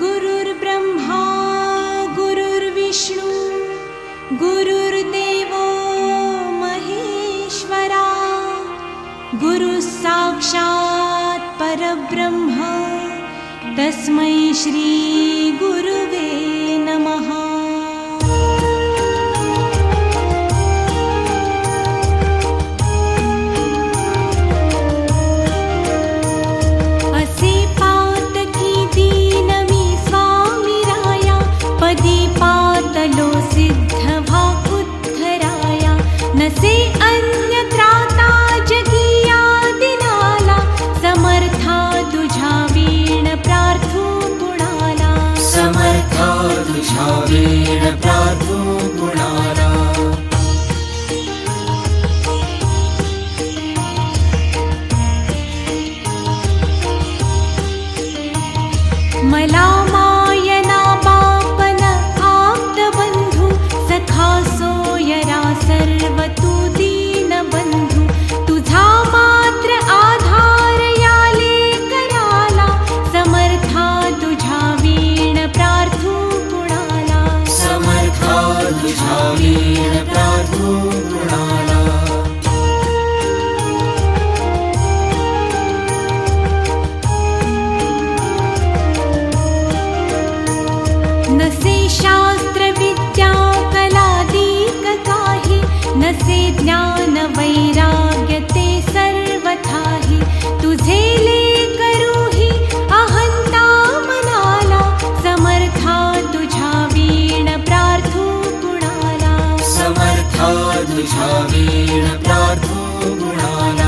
गुरुर्ब्रह्मा गुरुर्विष्णू गुरुर्देवो महेश्वरा गुरुः साक्षात् परब्रह्म तस्मै श्री गुरुवे नमः। असे पातकी दीनमी स्वामी राया पदी पातलो सिद्ध व्हा उद्धराया नसे अन्य त्राता जगिया दिनाला समर्था तुझा वीण प्रार्थू गुणाला समर्था तुझा वीण प्रार्थू गुणाला मला मायना बापन आप्त बंधू सखा सोयरा सर्व तू दीन बंधू तुझा मात्र आधार याले कराला समर्था तुझा वीण प्रार्थू गुणाला समर्था तुझा वीण प्रार्थू गुणाला नसे शास्त्र विद्या कलादीक काही नसे ज्ञान वैराग्य ते सर्वथाही तुझे लेकरूही अहंता मनाला समर्था तुझा वीण प्रार्थू गुणाला समर्था तुझा वीण प्रार्थू गुणाला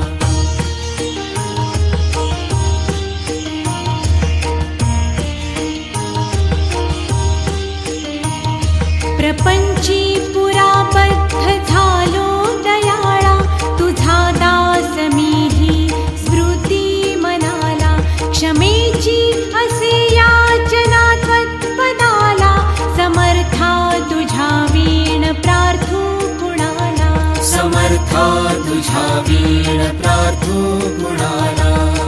प्रपंची पुराबद्ध झालो दयाळा तुझा दास मीही स्मृती मनाला क्षमेची असे याचना त्वत्पदाला समर्था तुझा वीण प्रार्थू गुणाला समर्था तुझा वीण प्रार्थू गुणाला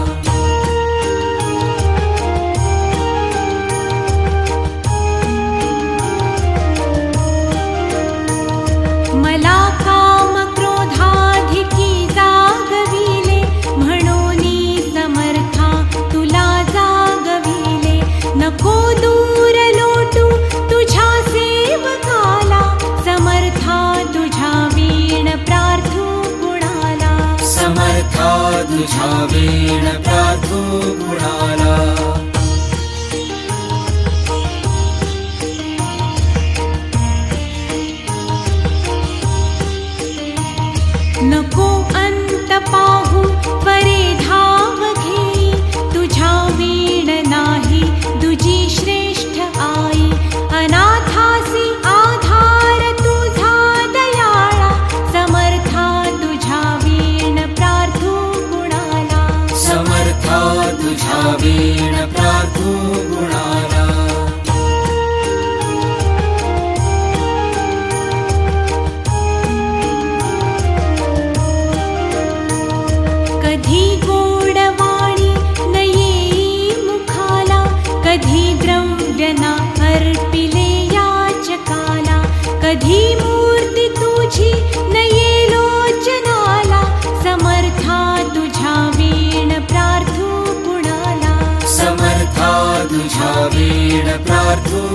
मला काम क्रोधाधिकी जागविले म्हणूनी समर्था तुला जागविले नको दूर लोटू तुझ्या सेवकाला समर्था तुझा वीण प्रार्थू गुणाला समर्था तुझा वीण प्रार्थू गुणाला नको अंत पाहू त्वरे धाव घेई तुझा वीण नाही दुजी श्रेष्ठ आई अनाथासी आधार तुझा दयाळा समर्था तुझा वीण प्रार्थू गुणाला समर्था तुझा वीण प्रार्थू गुणाला कधी गोडवाणी न येई मुखाला कधी द्रव्य ना अर्पिले याचकाला कधी मूर्ती तुझी न ये लोचनाला समर्था तुझा वीण प्रार्थू गुणाला समर्था तुझा वीण प्रार्थू